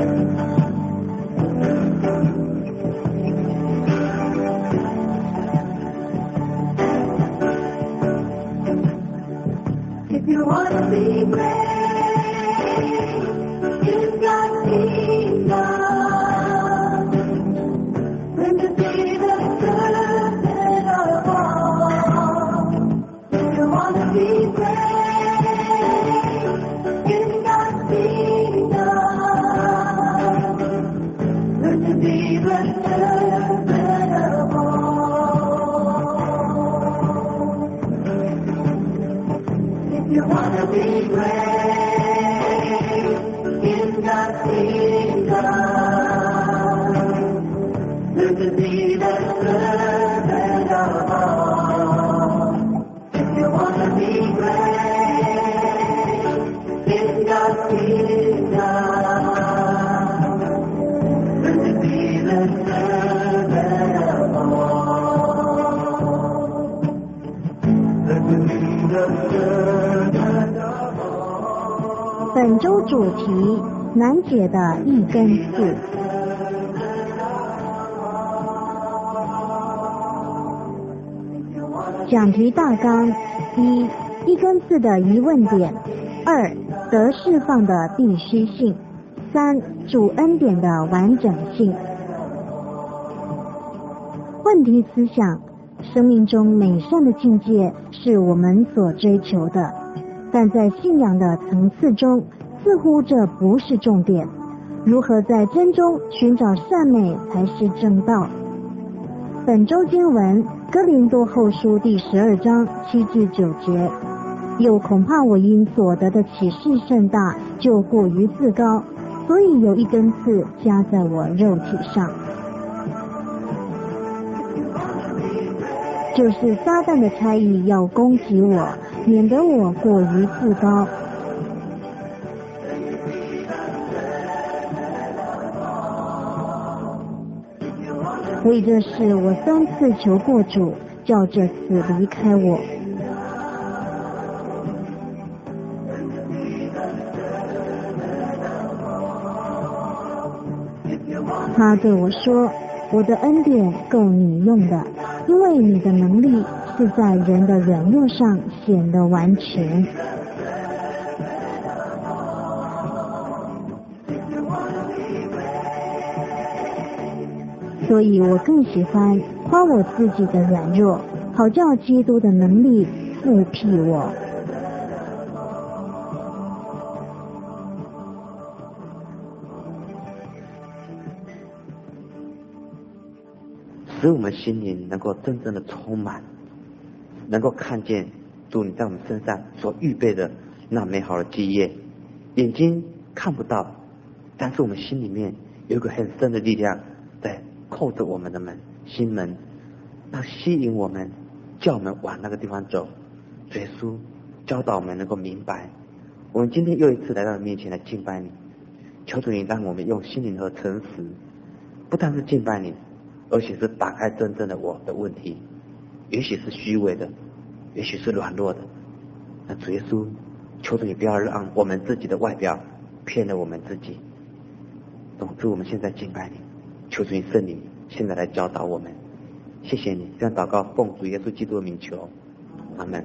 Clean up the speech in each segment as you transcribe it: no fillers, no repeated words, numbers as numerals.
If you want to be great in God's kingdom, when to be the servant of all. If you want to be great in God's kingdom, learn to be the servant of all. If you want to be great in God's kingdom, learn to be the servant of all. If you want to be great in God's kingdom, learn to be the servant of all. Learn to be the servant of all. 本周主题：难解的一根刺。讲题大纲：一、一根刺的疑问点；二、得释放的必须性；三、主恩典的完整性。问题思想：生命中美善的境界是我们所追求的，但在信仰的层次中，似乎这不是重点。如何在真中寻找善美才是正道？本周经文哥林多后书第12章7至9节。又恐怕我因所得的启示甚大，就过于自高，所以有一根刺加在我肉体上，就是撒旦的差役要攻击我，免得我过于自高。为这事我3次求过主，叫这刺离开我。他对我说：我的恩典够你用的，因为你的能力是在人的软弱上显得完全。所以我更喜欢夸我自己的软弱，好叫基督的能力复辟我。 使我们心灵能够真正的充满，能够看见主你在我们身上所预备的那美好的基业。眼睛看不到，但是我们心里面有一个很深的力量在扣着我们的门心门，那吸引我们，叫我们往那个地方走。耶稣教导我们能够明白。我们今天又一次来到你面前来敬拜你，求主你让我们用心灵和诚实，不但是敬拜你，而且是打开真正的我的问题，也许是虚伪的，也许是软弱的。那主耶稣，求主你不要让我们自己的外表骗了我们自己。总之我们现在敬拜你，求主你圣灵现在来教导我们。谢谢你，这样祷告奉主耶稣基督的名求，阿们。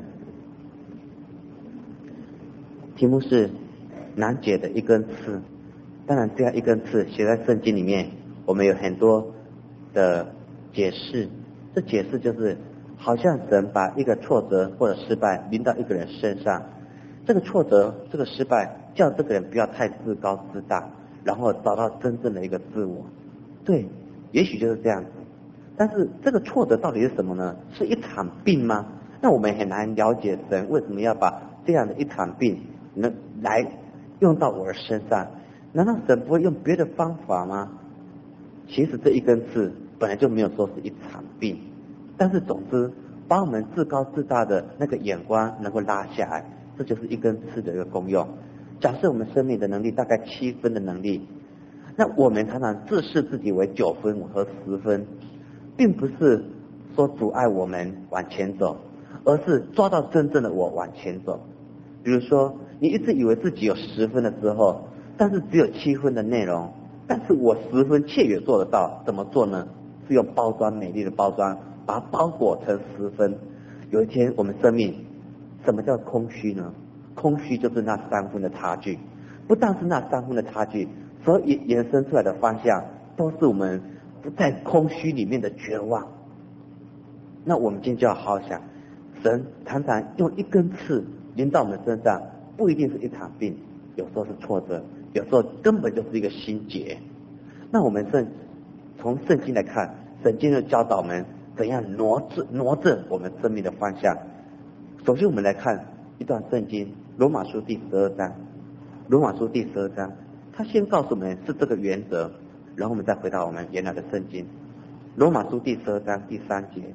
题目是难解的一根刺。当然这样一根刺写在圣经里面，我们有很多的解释。这解释就是好像神把一个挫折或者失败临到一个人身上，这个挫折这个失败叫这个人不要太自高自大，然后找到真正的一个自我。对，也许就是这样子。但是这个挫折到底是什么呢？是一场病吗？那我们很难了解神为什么要把这样的一场病能来用到我的身上。难道神不会用别的方法吗？其实这一根刺本来就没有说是一场病，但是总之把我们自高自大的那个眼光能够拉下来，这就是一根刺的一个功用。假设我们生命的能力大概7分的能力，那我们常常自视自己为9分和10分，并不是说阻碍我们往前走，而是抓到真正的我往前走。比如说你一直以为自己有10分的时候，但是只有7分的内容， 但是我十分切也做得到。怎么做呢？是用包装，美丽的包装，把它包裹成十分。有一天我们生命，什么叫空虚呢？空虚就是那3分的差距，不但是那3分的差距，所以延伸出来的方向都是我们在空虚里面的绝望。那我们今天就要好好想，神常常用一根刺临到我们身上，不一定是一场病，有时候是挫折，有时候根本就是一个心结。那我们从圣经来看，圣经就教导我们怎样挪正我们生命的方向。首先我们来看一段圣经，罗马书第12章。罗马书第12章，他先告诉我们是这个原则，然后我们再回到我们原来的圣经。罗马书第12章第3节。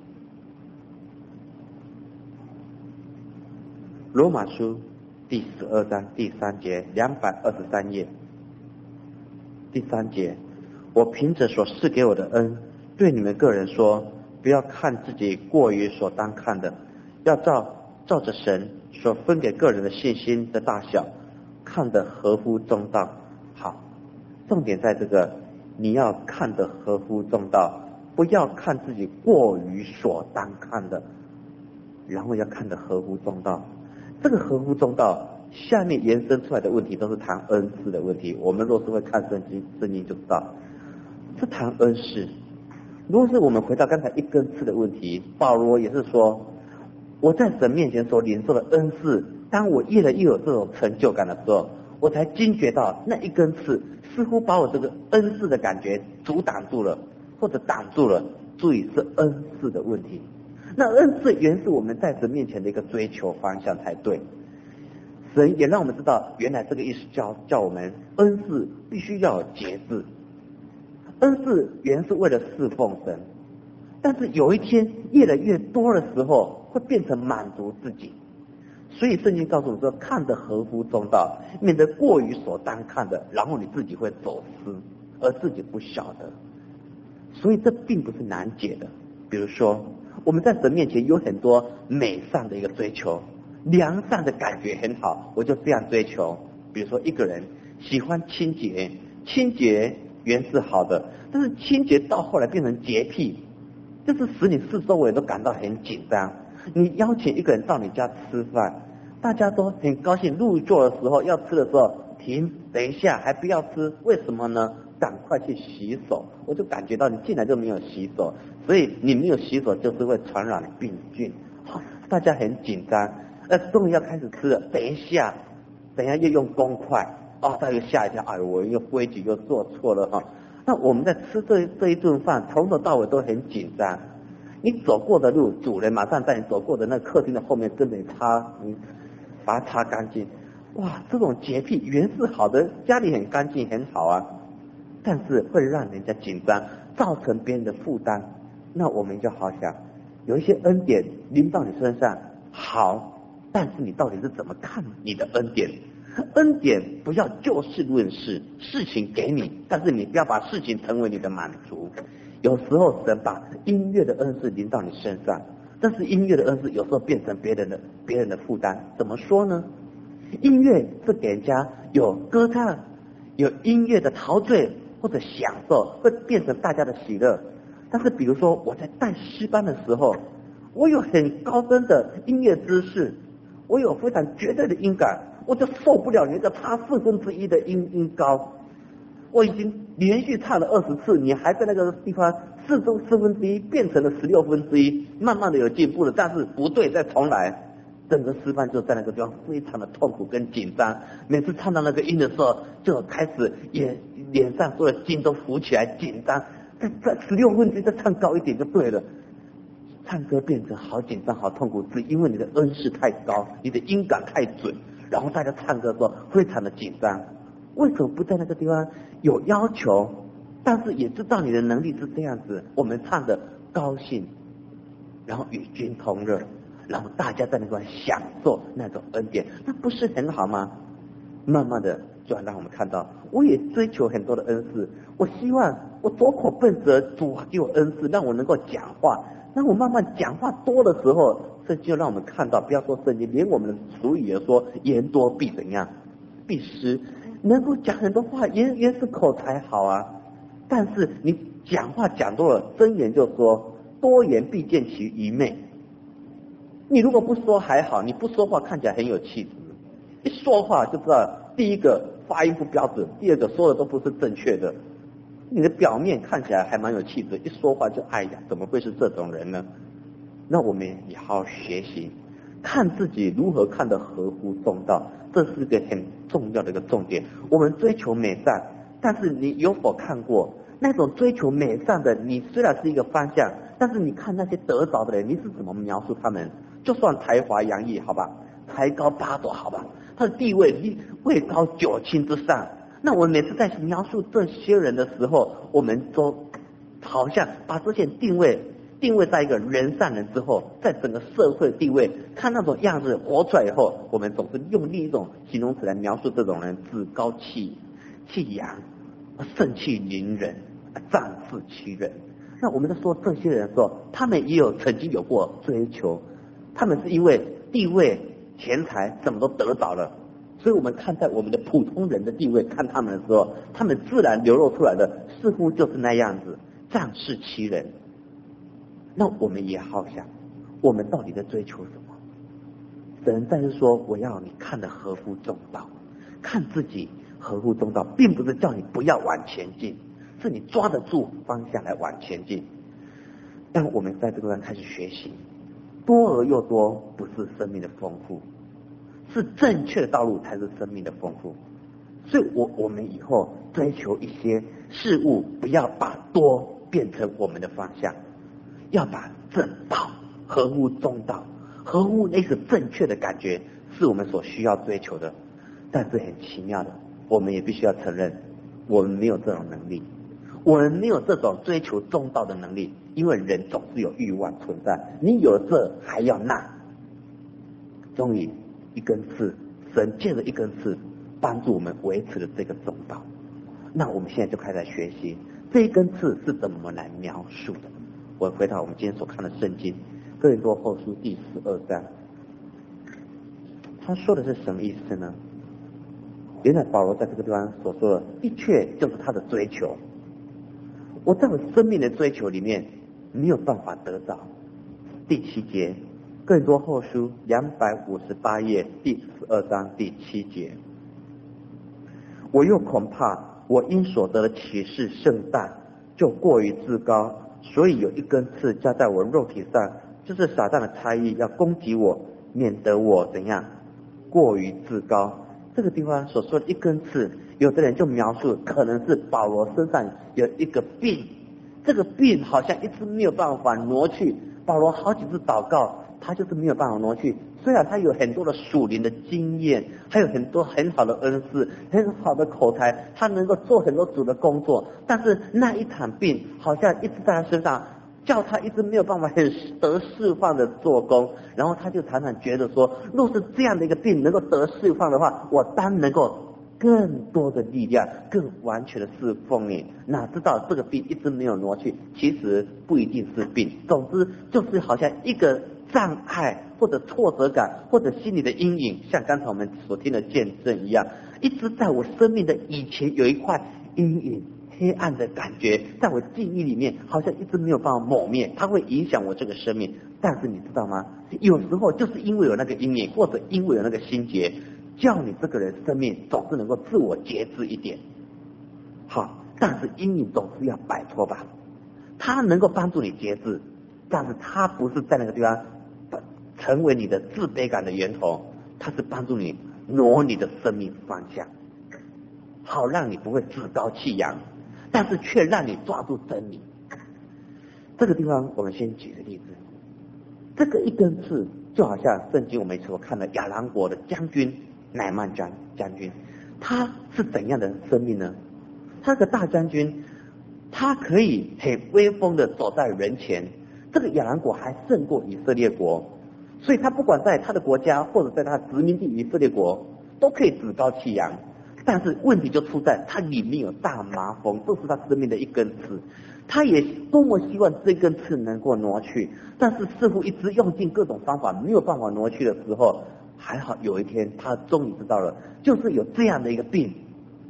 罗马书第12章第3节，223页。第3节，我凭着所赐给我的恩，对你们个人说，不要看自己过于所当看的，要照着神所分给个人的信心的大小，看得合乎中道。好，重点在这个，你要看得合乎中道，不要看自己过于所当看的，然后要看得合乎中道。这个合乎中道下面延伸出来的问题都是谈恩赐的问题。我们若是会看圣经就知道，是谈恩赐。如果是我们回到刚才一根刺的问题，保罗也是说，我在神面前所领受的恩赐，当我越来越有这种成就感的时候，我才惊觉到那一根刺似乎把我这个恩赐的感觉阻挡住了，或者挡住了。注意，是恩赐的问题。那恩赐原是我们在神面前的一个追求方向才对。神也让我们知道，原来这个意思叫我们恩赐必须要有节制。恩赐原是为了侍奉神，但是有一天越来越多的时候，会变成满足自己。所以圣经告诉我们说，看得合乎中道，免得过于所当看的，然后你自己会走失，而自己不晓得。所以这并不是难解的。比如说，我们在神面前有很多美善的一个追求，良善的感觉很好，我就这样追求。比如说一个人喜欢清洁，清洁原是好的，但是清洁到后来变成洁癖，就是使你四周围都感到很紧张。你邀请一个人到你家吃饭，大家都很高兴，入座的时候要吃的时候停，等一下还不要吃，为什么呢？赶快去洗手。我就感觉到你进来就没有洗手，所以你没有洗手就是会传染病菌。大家很紧张，终于要开始吃了，等一下又用公筷，大家又吓一跳，哎呦，我又规矩又做错了哈。那我们在吃这一顿饭，从头到尾都很紧张。你走过的路，主人马上在你走过的那客厅的后面跟着你把它擦干净。哇，这种洁癖原是好的，家里很干净很好啊，但是会让人家紧张，造成别人的负担。那我们就好想，有一些恩典临到你身上，好，但是你到底是怎么看你的恩典？恩典不要就事论事，事情给你，但是你不要把事情成为你的满足。有时候神把音乐的恩赐临到你身上，但是音乐的恩赐有时候变成别人的负担。怎么说呢？音乐是给人家有歌唱，有音乐的陶醉或者享受，会变成大家的喜乐。但是比如说我在带诗班的时候，我有很高深的音乐知识，我有非常绝对的音感，我就受不了你那个差1/4的音高。我已经连续唱了20次，你还在那个地方1/4变成了1/16，慢慢的有进步了，但是不对，再重来。整个诗班就在那个地方非常的痛苦跟紧张，每次唱到那个音的时候，就开始脸上所有筋都浮起来，紧张。在16再唱高一点就对了。唱歌变成好紧张好痛苦，只因为你的恩势太高，你的音感太准，然后大家唱歌的时候非常的紧张。为什么不在那个地方有要求，但是也知道你的能力是这样子，我们唱的高兴，然后与君同乐，然后大家在那边享受那种恩典，那不是很好吗？慢慢的就要让我们看到，我也追求很多的恩赐，我希望我左口笨舌，主给我恩赐，让我能够讲话。当我慢慢讲话多的时候，圣经就让我们看到，不要说圣经，连我们的俗语也说，言多必怎样，必失。 能够讲很多话，也是口才好啊。但是你讲话讲多了，箴言就说多言必见其愚昧。你如果不说还好，你不说话看起来很有气质，一说话就知道第一个发音不标准，第二个说的都不是正确的。你的表面看起来还蛮有气质，一说话就哎呀，怎么会是这种人呢？那我们也好好学习，看自己如何看得合乎中道，这是个很重要的一个重点。我们追求美善，但是你有否看过那种追求美善的，你虽然是一个方向，但是你看那些得着的人，你是怎么描述他们？就算才华洋溢，好吧，才高八斗，好吧，他的地位位高九卿之上。那我们每次在描述这些人的时候，我们都好像把这些定位在一个人上人之后，在整个社会地位看那种样子活出来以后，我们总是用另一种形容词来描述这种人：趾高气扬，盛气凌人，仗势欺人。那我们在说这些人的时候，他们也曾经有过追求，他们是因为地位、钱财什么都得着了，所以我们看待我们的普通人的地位，看他们的时候，他们自然流露出来的似乎就是那样子，仗势欺人。那我们也好想，我们到底在追求什么？神在是说，我要你看得合乎中道，看自己合乎中道，并不是叫你不要往前进，是你抓得住方向来往前进。让我们在这个地方开始学习，多而又多不是生命的丰富，是正确的道路才是生命的丰富。所以我们以后追求一些事物，不要把多变成我们的方向，要把正道、合乎中道、合乎那个正确的感觉，是我们所需要追求的。但是很奇妙的，我们也必须要承认，我们没有这种能力，我们没有这种追求中道的能力，因为人总是有欲望存在，你有这还要那。终于一根刺，神借着一根刺帮助我们维持了这个中道。那我们现在就开始来学习这一根刺是怎么来描述的。我回到我们今天所看的圣经哥林多后书第12章，他说的是什么意思呢？原来保罗在这个地方所说的，的确就是他的追求。我在我生命的追求里面没有办法得到。第7节，哥林多后书258页第12章第7节，我又恐怕我因所得的启示甚大，就过于自高，所以有一根刺加在我肉体上，就是撒旦的差役要攻击我，免得我怎样过于自高。这个地方所说的一根刺，有的人就描述可能是保罗身上有一个病，这个病好像一直没有办法挪去，保罗好几次祷告，他就是没有办法挪去。虽然他有很多的属灵的经验，还有很多很好的恩赐，很好的口才，他能够做很多主的工作，但是那一场病好像一直在他身上，叫他一直没有办法很得释放的做工。然后他就常常觉得说，若是这样的一个病能够得释放的话，我当能够更多的力量，更完全的侍奉你。哪知道这个病一直没有挪去，其实不一定是病，总之就是好像一个障碍或者挫折感或者心理的阴影，像刚才我们所听的见证一样，一直在我生命的以前有一块阴影黑暗的感觉，在我记忆里面好像一直没有办法抹灭，它会影响我这个生命。但是你知道吗？有时候就是因为有那个阴影，或者因为有那个心结，叫你这个人生命总是能够自我节制一点。好，但是阴影总是要摆脱吧，它能够帮助你节制，但是它不是在那个地方成为你的自卑感的源头，它是帮助你挪你的生命方向，好让你不会自高气扬，但是却让你抓住真理。这个地方我们先举个例子，这个一根刺就好像圣经我们所看的亚兰国的将军乃曼将军，他是怎样的生命呢？他是个大将军，他可以很威风的走在人前，这个亚兰国还胜过以色列国，所以他不管在他的国家或者在他殖民地以色列国都可以趾高气扬。但是问题就出在他里面有大麻风，这是他生命的一根刺，他也多么希望这根刺能够挪去，但是似乎一直用尽各种方法没有办法挪去的时候，还好有一天他终于知道了，就是有这样的一个病，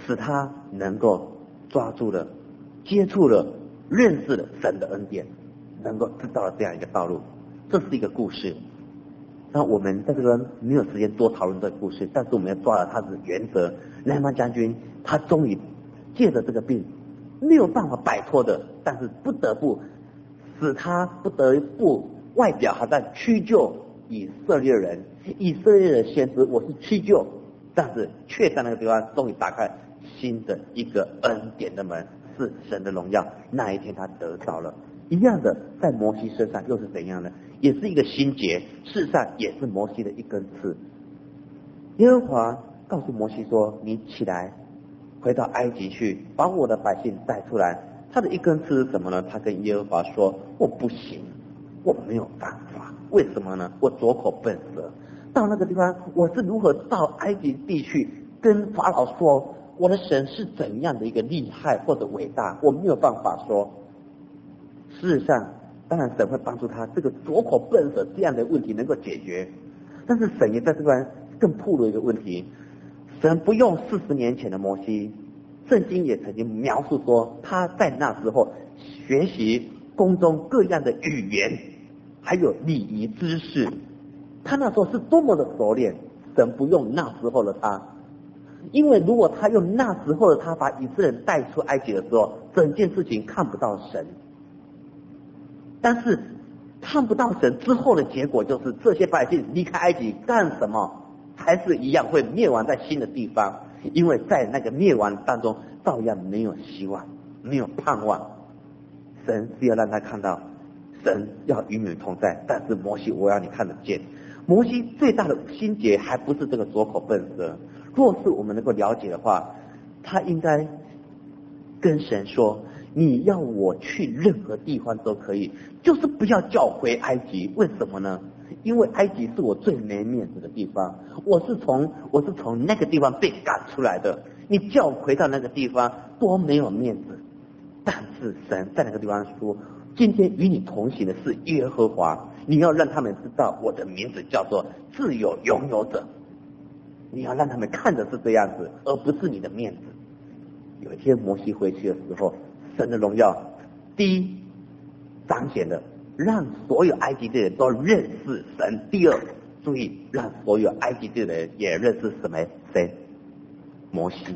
使他能够抓住了、接触了、认识了神的恩典，能够知道了这样一个道路。这是一个故事。那我们在这个没有时间多讨论这个故事，但是我们要抓了他的原则。乃縵将军他终于借着这个病没有办法摆脱的，但是不得不使他不得不外表还在屈就以色列人，以色列的先知我是屈就，但是却在那个地方终于打开新的一个恩典的门，是神的荣耀。那一天他得着了。一样的，在摩西身上又是怎样呢？也是一个心结，事实上也是摩西的一根刺。耶和华告诉摩西说：“你起来，回到埃及去，把我的百姓带出来。”他的一根刺是什么呢？他跟耶和华说：“我不行，我没有办法。为什么呢？我左口笨舌，到那个地方，我是如何到埃及地去跟法老说我的神是怎样的一个厉害或者伟大？我没有办法说。”事实上，当然神会帮助他这个左口笨舌这样的问题能够解决，但是神也在这边更暴露一个问题。神不用40年前的摩西，圣经也曾经描述说他在那时候学习宫中各样的语言还有礼仪知识，他那时候是多么的熟练。神不用那时候的他，因为如果他用那时候的他把以色列人带出埃及的时候，整件事情看不到神。但是看不到神之后的结果就是这些百姓离开埃及干什么？还是一样会灭亡在新的地方，因为在那个灭亡当中照样没有希望，没有盼望。神是要让他看到神要与你们同在，但是摩西我要你看得见。摩西最大的心结还不是这个左口笨舌，若是我们能够了解的话，他应该跟神说，你要我去任何地方都可以，就是不要叫我回埃及。为什么呢？因为埃及是我最没面子的地方，我是从那个地方被赶出来的，你叫我回到那个地方多没有面子。但是神在那个地方说，今天与你同行的是耶和华，你要让他们知道我的名字叫做自由拥有者，你要让他们看的是这样子，而不是你的面子。有一天摩西回去的时候，神的荣耀第一彰显了，让所有埃及的人都认识神。第二，注意，让所有埃及的人也认识什么？谁？摩西。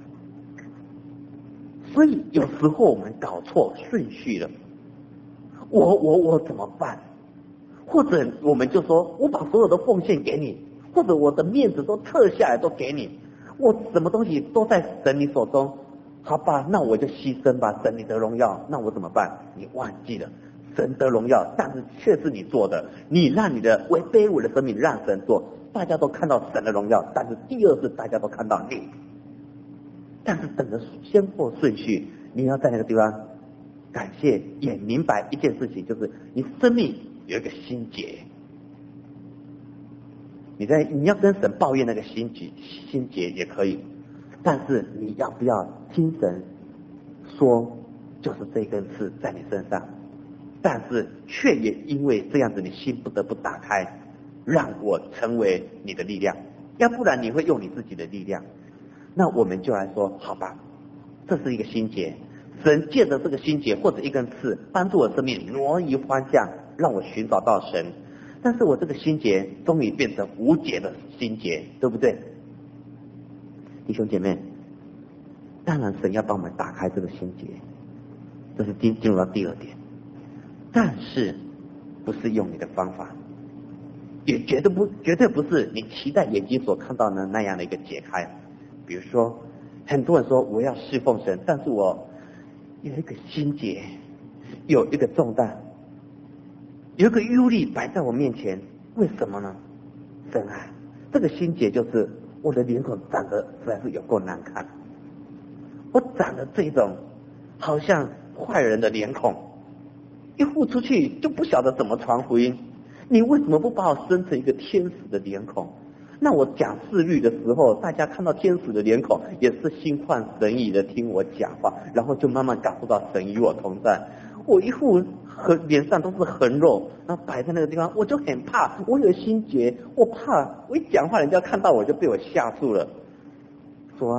所以有时候我们搞错顺序了，我怎么办？或者我们就说，我把所有的奉献给你，或者我的面子都撤下来都给你，我什么东西都在神你手中。好吧，那我就牺牲吧，神你的荣耀，那我怎么办？你忘记了神的荣耀，但是却是你做的，你让你的为卑微的生命让神做，大家都看到神的荣耀，但是第二是大家都看到你。但是整个先后顺序，你要在那个地方感谢，也明白一件事情，就是你生命有一个心结，你要跟神抱怨那个心结也可以，但是你要不要听神说，就是这根刺在你身上，但是却也因为这样子，你心不得不打开，让我成为你的力量，要不然你会用你自己的力量。那我们就来说，好吧，这是一个心结，神借着这个心结或者一根刺，帮助我生命挪移方向，让我寻找到神。但是我这个心结终于变成无解的心结，对不对？弟兄姐妹，当然神要帮我们打开这个心结，这是进入到第二点，但是不是用你的方法，也绝对不是你期待眼睛所看到的那样的一个解开。比如说，很多人说我要侍奉神，但是我有一个心结，有一个重担，有一个忧虑摆在我面前，为什么呢？神啊，这个心结就是我的脸孔长得实在是有够难看，我长得这种好像坏人的脸孔，一付出去就不晓得怎么传福音，你为什么不把我生成一个天使的脸孔？那我讲视律的时候，大家看到天使的脸孔也是心旷神怡的听我讲话，然后就慢慢感受到神与我同在。我一副脸上都是横肉，然后摆在那个地方，我就很怕，我有心结，我怕我一讲话人家看到我就被我吓住了。说啊，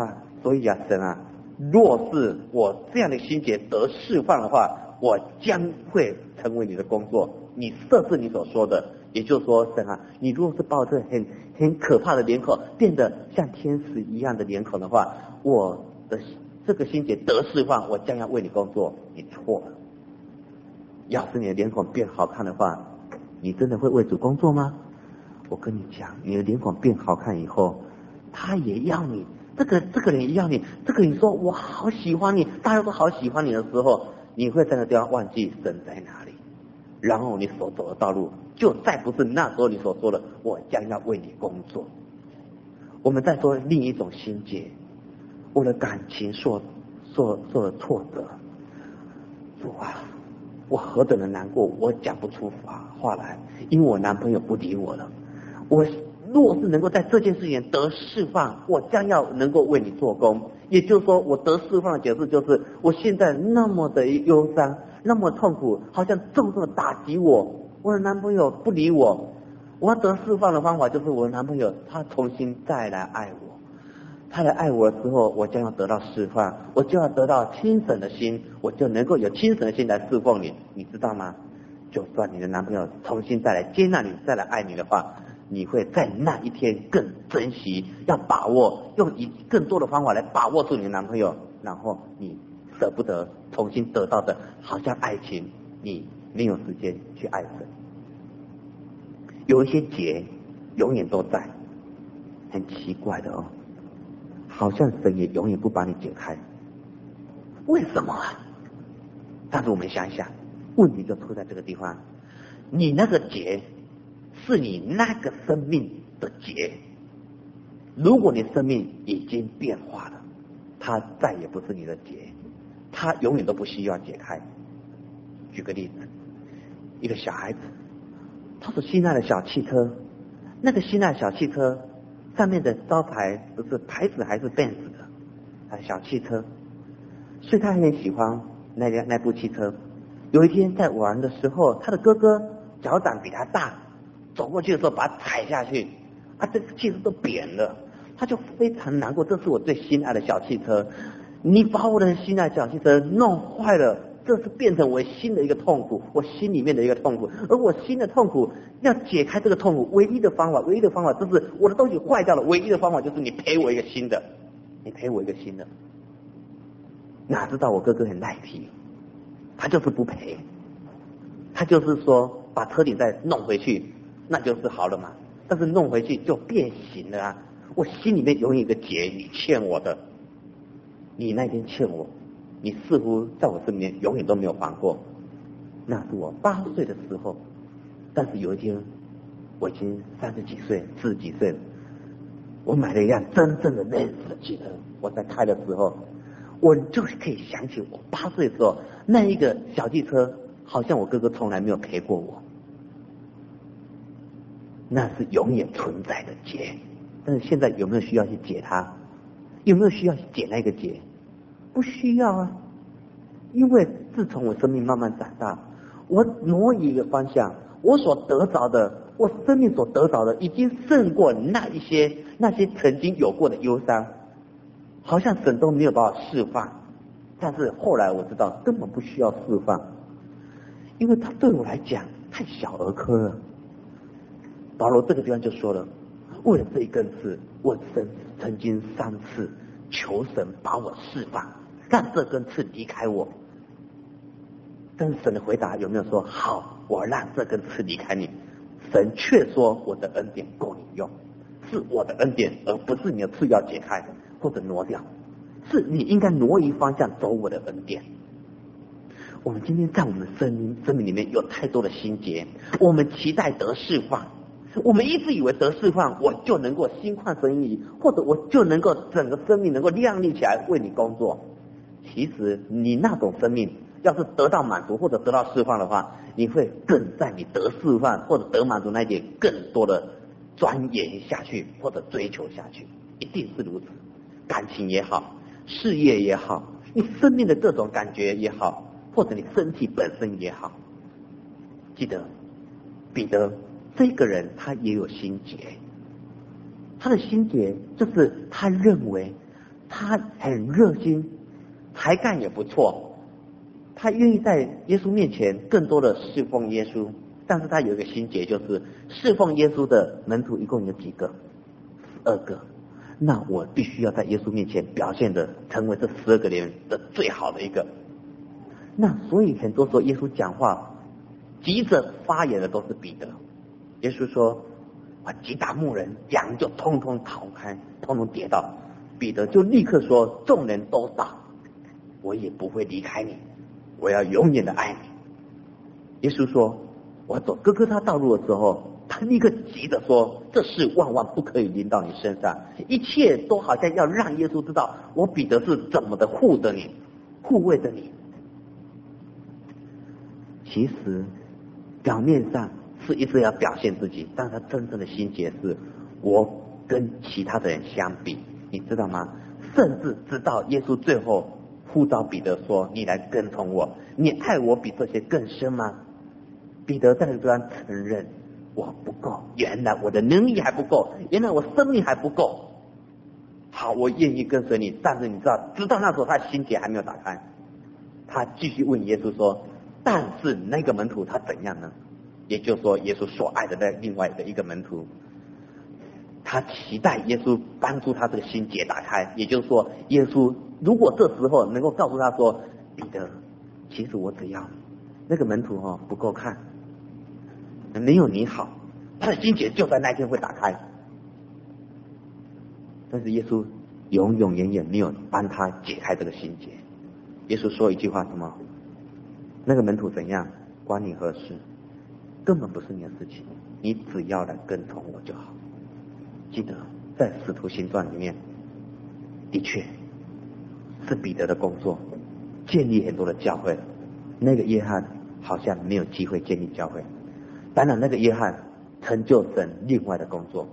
所以啊，神啊，若是我这样的心结得释放的话，我将会成为你的工作。你设置你所说的，也就是说，神啊，你如果是把我这很可怕的脸孔变得像天使一样的脸孔的话，我的这个心结得释放，我将要为你工作。你错了。要是你的脸孔变好看的话，你真的会为主工作吗？我跟你讲，你的脸孔变好看以后，他也要你，这个人也要你，这个人说我好喜欢你，大家都好喜欢你的时候，你会在那地方忘记神在哪里，然后你所走的道路就再不是那时候你所说的我将要为你工作。我们再说另一种心结，我的感情受了挫折，主啊，我何等的难过，我讲不出话来，因为我男朋友不理我了。我若是能够在这件事情得释放，我将要能够为你做工。也就是说，我得释放的解释就是，我现在那么的忧伤，那么痛苦，好像重重的打击我。我的男朋友不理我，我要得释放的方法就是，我的男朋友他重新再来爱我。他来爱我的时候，我将要得到释放，我就要得到清省的心，我就能够有清省的心来侍奉你，你知道吗？就算你的男朋友重新再来接纳你，再来爱你的话，你会在那一天更珍惜，要把握，用更多的方法来把握住你的男朋友，然后你舍不得重新得到的，好像爱情，你没有时间去爱神。有一些结永远都在，很奇怪的哦。好像神也永远不把你解开，为什么啊？但是我们想想，问题就出在这个地方，你那个结是你那个生命的结，如果你生命已经变化了，它再也不是你的结，它永远都不需要解开。举个例子，一个小孩子，他所心爱的小汽车，那个心爱的小汽车上面的招牌不是牌子还是 Benz 的小汽车，所以他很喜欢那部汽车。有一天在玩的时候，他的哥哥脚掌比他大，走过去的时候把他踩下去，这个汽车都扁了，他就非常难过，这是我最心爱的小汽车，你把我的心爱的小汽车弄坏了，这是变成我新的一个痛苦，我心里面的一个痛苦，而我新的痛苦要解开这个痛苦，唯一的方法就是我的东西坏掉了，唯一的方法就是你赔我一个新的，你赔我一个新的。哪知道我哥哥很赖皮，他就是不赔，他就是说把车顶再弄回去，那就是好了嘛。但是弄回去就变形了啊！我心里面永远有一个结，你欠我的，你那天欠我，你似乎在我身边永远都没有还过。那是我8岁的时候，但是有一天我已经30几岁、40几岁了，我买了一辆真正的Benz的汽车，我在开的时候，我就可以想起我8岁的时候，那一个小汽车，好像我哥哥从来没有陪过我，那是永远存在的结。但是现在有没有需要去解它？有没有需要去解那个结？不需要啊，因为自从我生命慢慢长大，我挪移一个方向，我所得着的，我生命所得着的，已经胜过那些曾经有过的忧伤。好像神都没有把我释放，但是后来我知道根本不需要释放，因为它对我来讲太小儿科了。保罗这个地方就说了，为了这一根刺，我曾经3次求神把我释放，让这根刺离开我。但是神的回答有没有说好，我让这根刺离开你？神却说我的恩典够你用，是我的恩典，而不是你的刺要解开或者挪掉，是你应该挪移方向走我的恩典。我们今天在我们生命里面有太多的心结，我们期待得释放，我们一直以为得释放我就能够心旷神怡，或者我就能够整个生命能够亮丽起来为你工作。其实你那种生命要是得到满足或者得到释放的话，你会更在你得释放或者得满足那一点更多的钻研下去或者追求下去，一定是如此。感情也好，事业也好，你生命的各种感觉也好，或者你身体本身也好，记得彼得这个人他也有心结，他的心结就是他认为他很热心，才干也不错，他愿意在耶稣面前更多的侍奉耶稣。但是他有一个心结，就是侍奉耶稣的门徒一共有几个？12个。那我必须要在耶稣面前表现的成为这12个里面的最好的一个。那所以很多时候耶稣讲话急着发言的都是彼得。耶稣说击打牧人，羊就通通逃开，通通跌倒。彼得就立刻说，众人都倒，我也不会离开你，我要永远的爱你。耶稣说我走哥哥他道路的时候，他立刻急着说，这事万万不可以临到你身上，一切都好像要让耶稣知道我彼得是怎么的护着你，护卫着你。其实表面上是一直要表现自己，但他真正的心结是我跟其他的人相比，你知道吗？甚至直到耶稣最后呼召彼得说，你来跟从我，你爱我比这些更深吗？彼得在这端承认我不够，原来我的能力还不够，原来我生命还不够。好，我愿意跟随你。但是你知道，直到那时候他心结还没有打开，他继续问耶稣说，但是那个门徒他怎样呢？也就是说耶稣所爱的那另外的一个门徒，他期待耶稣帮助他这个心结打开。也就是说耶稣如果这时候能够告诉他说，彼得，其实我只要那个门徒不够看，没有你好，他的心结就在那天会打开。但是耶稣永永远远没有帮他解开这个心结。耶稣说一句话，什么？那个门徒怎样关你何事？根本不是你的事情，你只要来跟从我就好。记得在使徒行传里面，的确是彼得的工作建立很多的教会，那个约翰好像没有机会建立教会。当然那个约翰成就神另外的工作，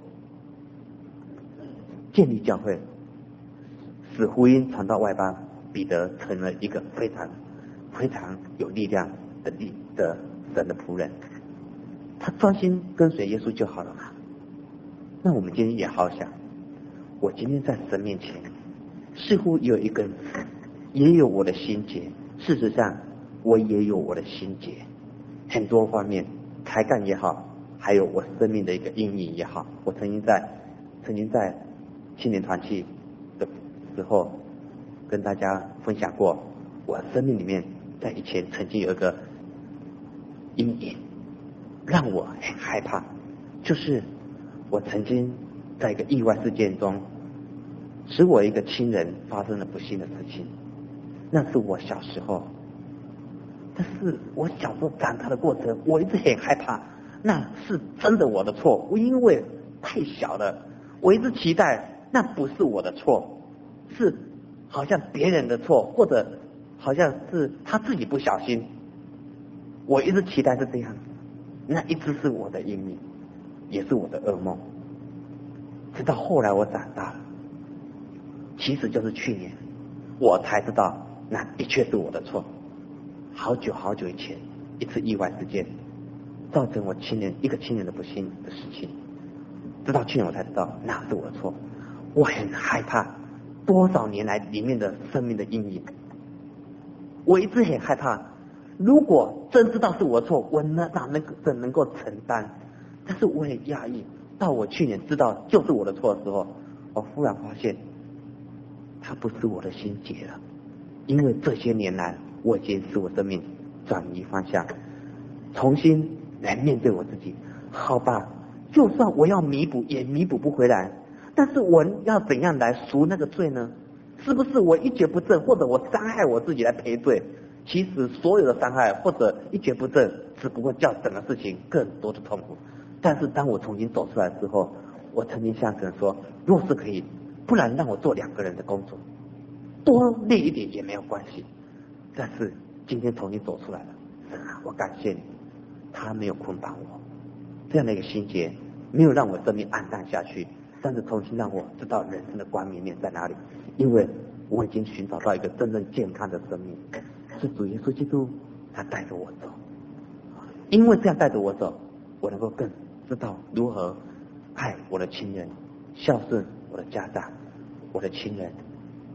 建立教会，使福音传到外邦，彼得成了一个非常非常有力量的神的仆人。他专心跟随耶稣就好了嘛。那我们今天也好想，我今天在神面前似乎有一根刺，也有我的心结，事实上我也有我的心结，很多方面，才干也好，还有我生命的一个阴影也好。我曾经在青年团契的时候跟大家分享过，我生命里面在以前曾经有一个阴影让我很害怕，就是我曾经在一个意外事件中使我一个亲人发生了不幸的事情。那是我小时候，但是我小时候长大的过程，我一直很害怕那是真的我的错，我因为太小了，我一直期待那不是我的错，是好像别人的错，或者好像是他自己不小心。我一直期待是这样，那一直是我的阴影，也是我的噩梦。直到后来我长大了，其实就是去年我才知道那的确是我的错。好久好久以前一次意外事件造成我一个亲人的不幸的事情，直到去年我才知道那是我的错。我很害怕多少年来里面的生命的阴影，我一直很害怕，如果真知道是我的错，我哪能够承担？但是我很压抑，到我去年知道就是我的错的时候，我忽然发现它不是我的心结了，因为这些年来我已经使我生命转移方向，重新来面对我自己。好吧，就算我要弥补也弥补不回来，但是我要怎样来赎那个罪呢？是不是我一蹶不振，或者我伤害我自己来赔罪？其实所有的伤害或者一蹶不振，只不过叫整个事情更多的痛苦。但是当我重新走出来之后，我曾经向神说，若是可以，不然让我做2个人的工作，多累一点也没有关系。但是今天重新走出来了，神啊，我感谢你，他没有捆绑我，这样的一个心结没有让我生命暗淡下去，但是重新让我知道人生的光明面在哪里。因为我已经寻找到一个真正健康的生命，是主耶稣基督他带着我走。因为这样带着我走，我能够更知道如何爱我的亲人，孝顺我的家长，我的亲人，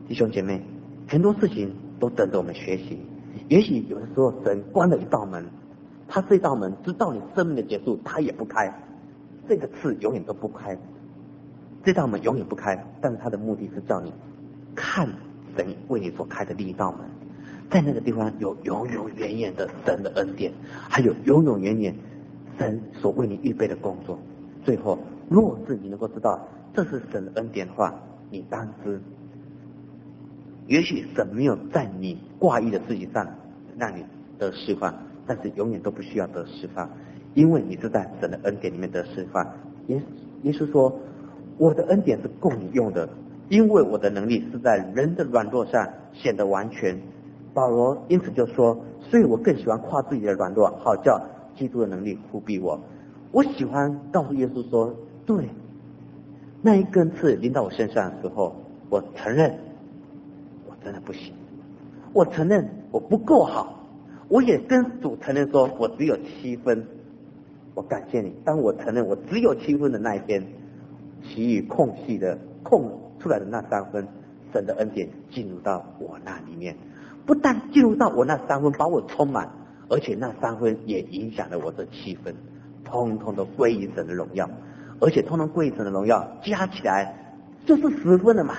弟兄姐妹，很多事情都等着我们学习。也许有的时候神关了一道门，他这道门直到你生命的结束他也不开，这个刺永远都不开，这道门永远不开，但是他的目的是叫你看神为你所开的另一道门，在那个地方有永永远远的神的恩典，还有永永远远神所为你预备的工作。最后若是你能够知道这是神的恩典的话，你当知也许神没有在你挂意的事情上让你得释放，但是永远都不需要得释放，因为你是在神的恩典里面得释放。耶稣说，我的恩典是供你用的，因为我的能力是在人的软弱上显得完全。保罗因此就说，所以我更喜欢夸自己的软弱，好叫基督的能力覆庇我。我喜欢告诉耶稣说，对，那一根刺临到我身上的时候，我承认我真的不行，我承认我不够好，我也跟主承认说我只有7分。我感谢你，当我承认我只有7分的那一天，其余空出来的那3分，神的恩典进入到我那里面，不但进入到我那3分把我充满，而且那3分也影响了我这7分，通通都归于神的荣耀，而且通通归于神的荣耀，加起来就是10分了嘛。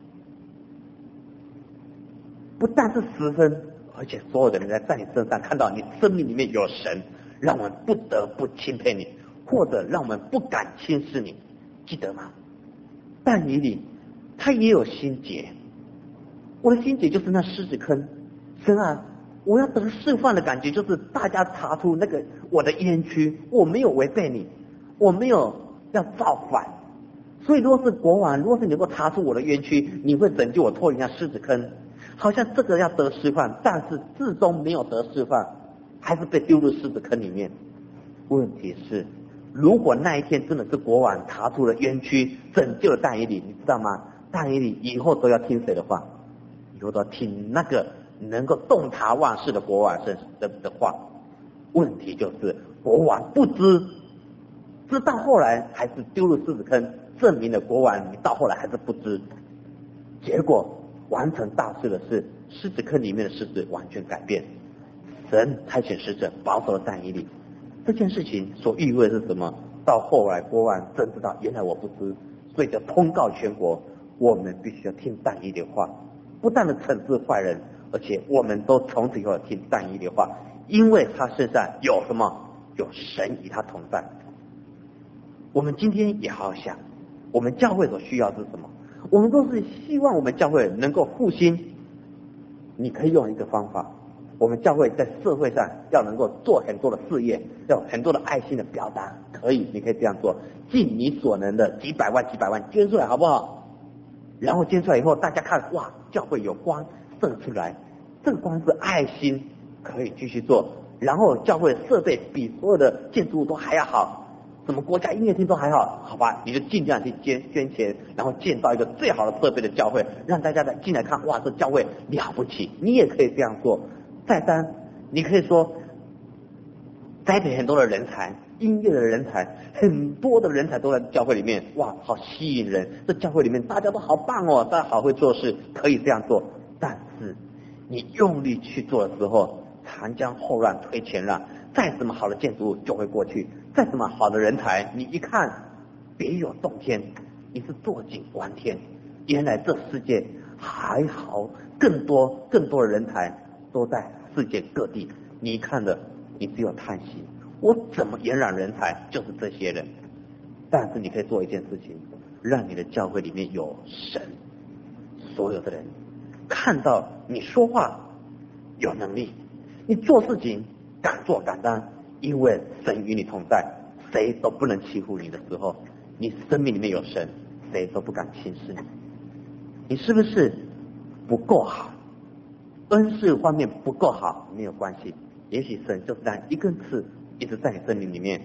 不但是10分，而且所有的人在你身上看到你生命里面有神，让我们不得不钦佩你，或者让我们不敢轻视你。记得吗？但以理他也有心结，我的心结就是那狮子坑。神啊，我要得释放的感觉就是大家查出那个我的冤屈，我没有违背你，我没有要造反，所以如果是国王，如果是你能够查出我的冤屈，你会拯救我脱离那狮子坑，好像这个要得释放，但是至终没有得释放，还是被丢入狮子坑里面。问题是，如果那一天真的是国王查出了冤屈，拯救了但以理，你知道吗？但以理以后都要听谁的话？以后都要听那个能够洞察万事的国王的话。问题就是国王不知到后来还是丢入狮子坑，证明了国王你到后来还是不知。结果完成大事的是狮子坑里面的狮子完全改变，神差遣使者保守了但以理。这件事情所意味的是什么？到后来国王真知道原来我不知，所以就通告全国，我们必须要听但以理的话，不但的惩治坏人，而且我们都从此以后听但以理的话，因为他身上有什么？有神与他同在。我们今天也好好想，我们教会所需要的是什么？我们都是希望我们教会能够复兴。你可以用一个方法，我们教会在社会上要能够做很多的事业，要有很多的爱心的表达，可以，你可以这样做，尽你所能的几百万捐出来，好不好？然后捐出来以后，大家看，哇，教会有光射出来，这个光是爱心，可以继续做。然后教会的设备比所有的建筑物都还要好，什么国家音乐厅都还好，好吧？你就尽量去捐钱，然后建造一个最好的设备的教会，让大家进来看，哇，这教会了不起。你也可以这样做。再三，你可以说栽培很多的人才，音乐的人才，很多的人才都在教会里面，哇，好吸引人。这教会里面大家都好棒哦，大家好会做事，可以这样做。但是你用力去做的时候，长江后浪推前浪，再怎么好的建筑物就会过去，再怎么好的人才，你一看别有洞天，你是坐井观天。原来这世界还好，更多的人才都在世界各地，你看了你只有叹息，我怎么延揽人才？就是这些人。但是你可以做一件事情，让你的教会里面有神，所有的人看到你说话有能力，你做事情敢做敢当，因为神与你同在，谁都不能欺负你的时候，你生命里面有神，谁都不敢轻视你。你是不是不够好？恩赐方面不够好没有关系，也许神就是让一根刺一直在你生命里面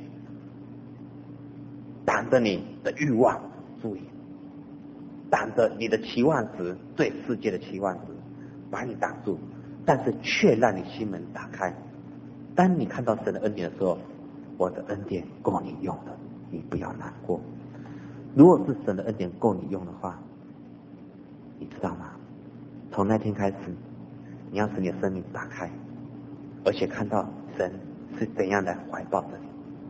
挡着你的欲望，注意，挡着你的期望值，对世界的期望值，把你挡住，但是却让你心门打开。当你看到神的恩典的时候，我的恩典够你用的，你不要难过。如果是神的恩典够你用的话，你知道吗？ 从那天开始，你要使你的生命打开，而且看到神是怎样来怀抱着你，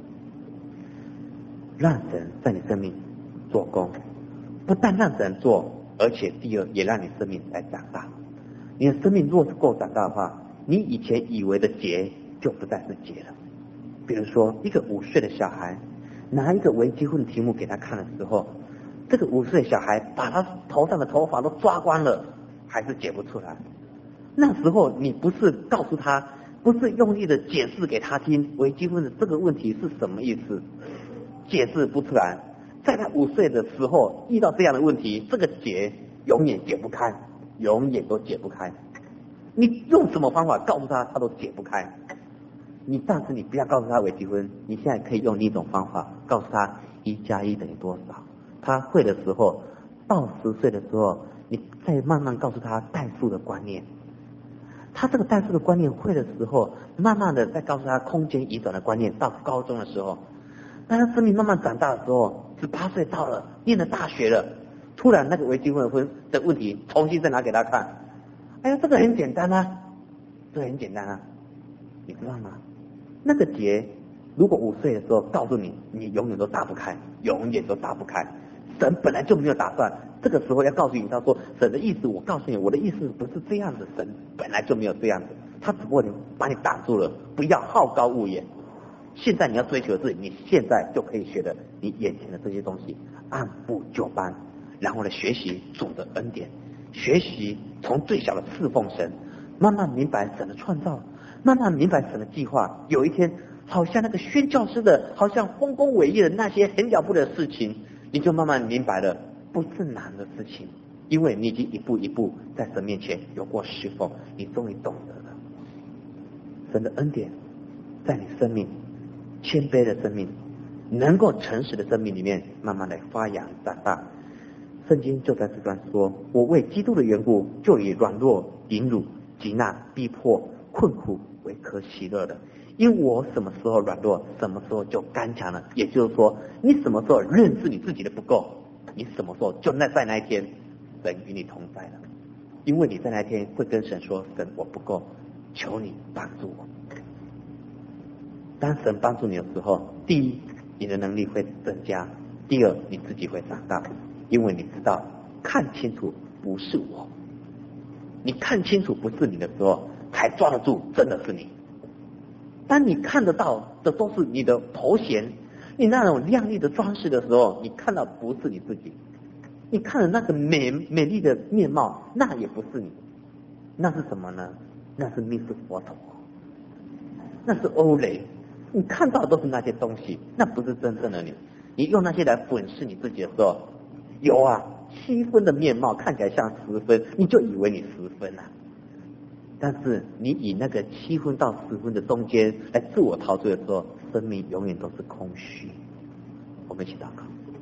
让神在你生命做工，不但让神做，而且第二也让你生命来长大。你的生命若是够长大的话，你以前以为的结就不再是结了。比如说一个5岁的小孩拿一个微积分题目给他看的时候，这个5岁小孩把他头上的头发都抓光了，还是解不出来。那时候你不是告诉他，不是用力的解释给他听微积分的这个问题是什么意思，解释不出来。在他5岁的时候遇到这样的问题，这个结永远解不开，永远都解不开。你用什么方法告诉他，他都解不开。但是你不要告诉他微积分，你现在可以用另一种方法告诉他1+1等于多少。他会的时候，到10岁的时候，你再慢慢告诉他代数的观念。他这个代数的观念会的时候，慢慢的再告诉他空间移转的观念。到高中的时候，当他生命慢慢长大的时候，18岁到了，念了大学了，突然那个微积分的问题重新再拿给他看，哎呀，这个很简单啊，这个很简单啊，你知道吗？那个结，如果5岁的时候告诉你，你永远都打不开，永远都打不开。神本来就没有打算，这个时候要告诉你，他说神的意思，我告诉你，我的意思不是这样子，神本来就没有这样子，他只不过把你挡住了，不要好高骛远。现在你要追求的是，你现在就可以学的，你眼前的这些东西，按部就班，然后呢，学习主的恩典，学习从最小的侍奉神，慢慢明白神的创造，慢慢明白神的计划。有一天，好像那个宣教师的，好像丰功伟业的那些很了不得的事情，你就慢慢明白了，不是难的事情，因为你已经一步一步在神面前有过侍奉，你终于懂得了神的恩典在你生命谦卑的生命，能够诚实的生命里面慢慢的发扬长大。圣经就在这段说，我为基督的缘故，就以软弱、凌辱、急难、逼迫、困苦为可喜乐的。因为我什么时候软弱，什么时候就刚强了。也就是说，你什么时候认识你自己的不够，你什么时候就在那一天，神与你同在了。因为你在那一天会跟神说，神我不够，求你帮助我。当神帮助你的时候，第一，你的能力会增加；第二，你自己会长大，因为你知道看清楚不是我，你看清楚不是你的时候，才抓得住真的是你。当你看得到的都是你的头衔，你那种亮丽的装饰的时候，你看到不是你自己，你看了那个美丽的面貌，那也不是你，那是什么呢？那是密斯佛头，那是欧雷。你看到的都是那些东西，那不是真正的你。你用那些来粉饰你自己的时候，有啊，7分的面貌看起来像10分，你就以为你10分啊。但是你以那个7分到10分的中间来自我陶醉的时候，生命永远都是空虚。我们一起祷告。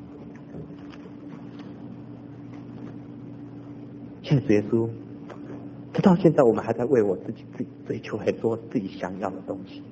谢谢主耶稣，直到现在我们还在为我自己追求很多自己想要的东西。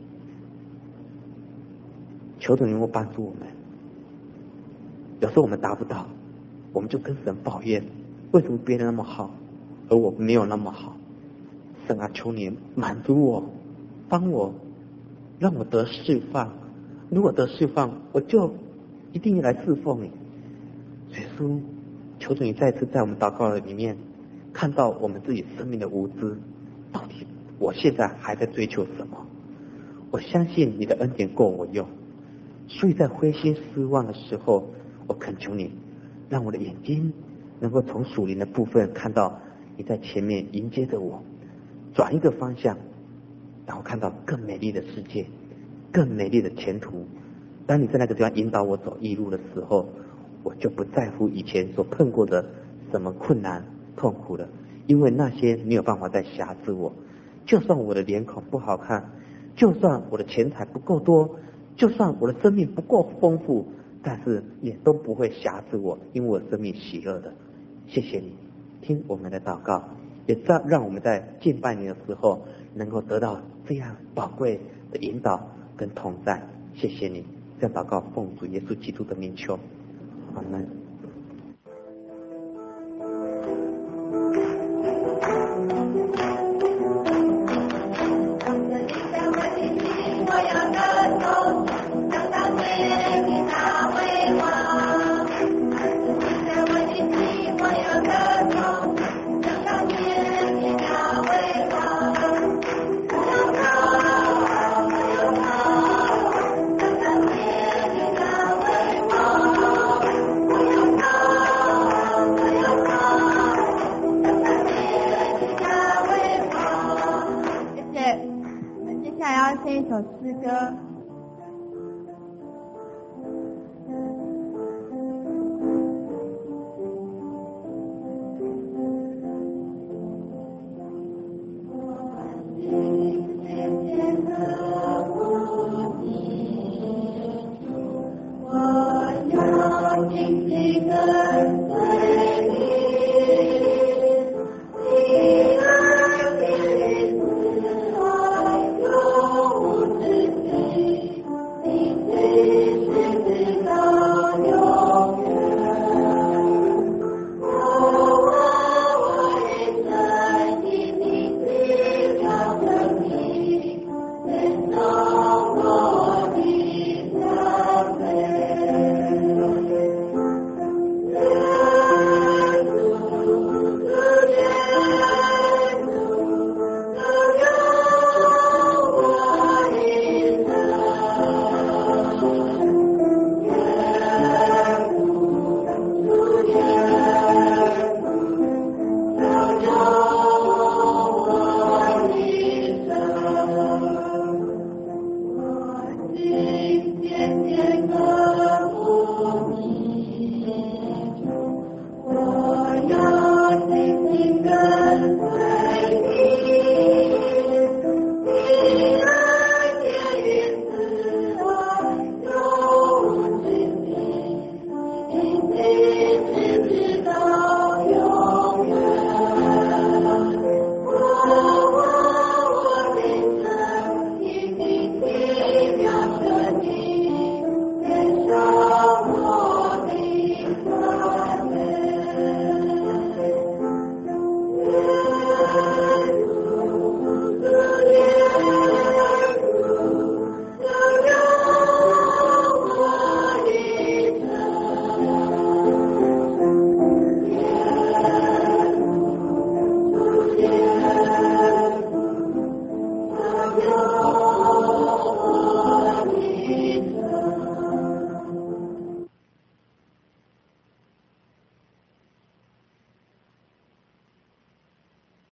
求主能够帮助我们。有时候我们达不到，我们就跟神抱怨，为什么别人那么好，而我没有那么好？神啊，求你满足我，帮我，让我得释放。如果得释放，我就一定来侍奉你。耶稣，求主你再次在我们祷告的里面看到我们自己生命的无知，到底我现在还在追求什么？我相信你的恩典够我用，所以在灰心失望的时候，我恳求你，让我的眼睛能够从属灵的部分看到你在前面迎接着我，转一个方向，然后看到更美丽的世界，更美丽的前途。当你在那个地方引导我走义路的时候，我就不在乎以前所碰过的什么困难痛苦了，因为那些没有办法再辖制我。就算我的脸孔不好看，就算我的钱财不够多，就算我的生命不够丰富，但是也都不会辖制我，因为我的生命喜乐的。谢谢你听我们的祷告，也让我们在敬拜你的时候能够得到这样宝贵的引导跟同在。谢谢你，这样祷告奉主耶稣基督的名求，阿门。 首诗歌。我要紧紧地